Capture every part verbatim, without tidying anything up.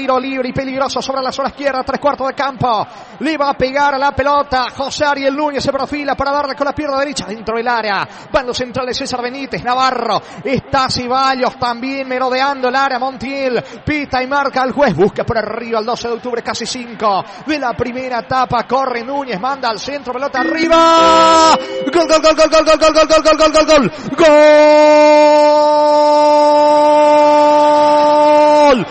tiro libre y peligroso sobre la zona izquierda, tres cuartos de campo. Le va a pegar a la pelota. José Ariel Núñez se profila para darle con la pierna derecha dentro del área. Van los centrales César Benítez, Navarro. Está Ceballos también merodeando el área. Montiel pita y marca al juez. Busca por arriba el doce de octubre, casi cinco de la primera etapa. Corre Núñez, manda al centro, pelota arriba. Gol, gol, gol, gol, gol, gol, gol, gol, gol, gol, gol, gol, gol. Gol.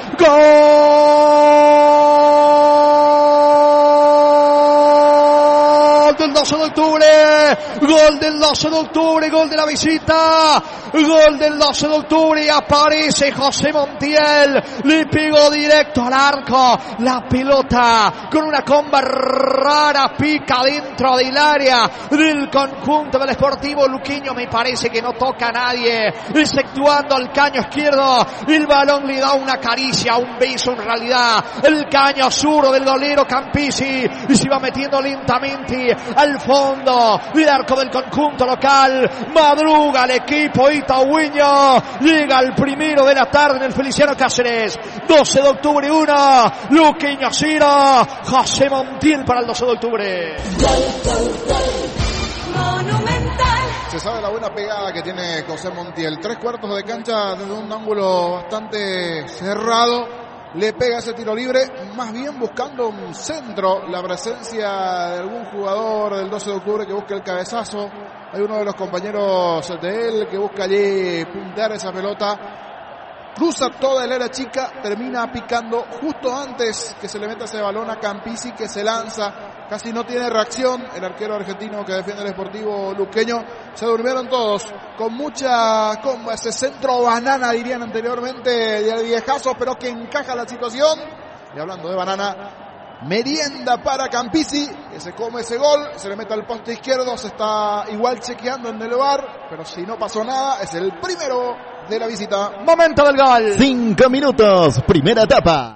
Gol del doce de octubre. Gol del doce de octubre, gol de la visita. Gol del doce de octubre y aparece José Montiel. Le pegó directo al arco. La pelota con una comba rara pica dentro del área del conjunto del Sportivo Luqueño. Me parece que no toca a nadie, exceptuando al caño izquierdo. El balón le da una caricia, un beso en realidad. El caño zurdo del golero Campisi y se va metiendo lentamente al fondo del arco del conjunto local. Madruga el equipo itaúeño. Llega el primero de la tarde en el Feliciano Cáceres. doce de octubre uno, Luqueño cero. José Montiel para el doce de octubre. Se sabe la buena pegada que tiene José Montiel. Tres cuartos de cancha desde un ángulo bastante cerrado. Le pega ese tiro libre, más bien buscando un centro, la presencia de algún jugador del doce de octubre que busca el cabezazo. Hay uno de los compañeros de él que busca allí puntear esa pelota. Cruza toda el área chica, termina picando justo antes que se le meta ese balón a Campisi, que se lanza. Casi no tiene reacción el arquero argentino que defiende el Sportivo Luqueño. Se durmieron todos con mucha comba, ese centro banana dirían anteriormente de viejazo, pero que encaja la situación. Y hablando de banana, merienda para Campisi, que se come ese gol, se le mete al poste izquierdo, se está igual chequeando en el bar, pero si no pasó nada, es el primero de la visita. Momento del gol. Cinco minutos, primera etapa.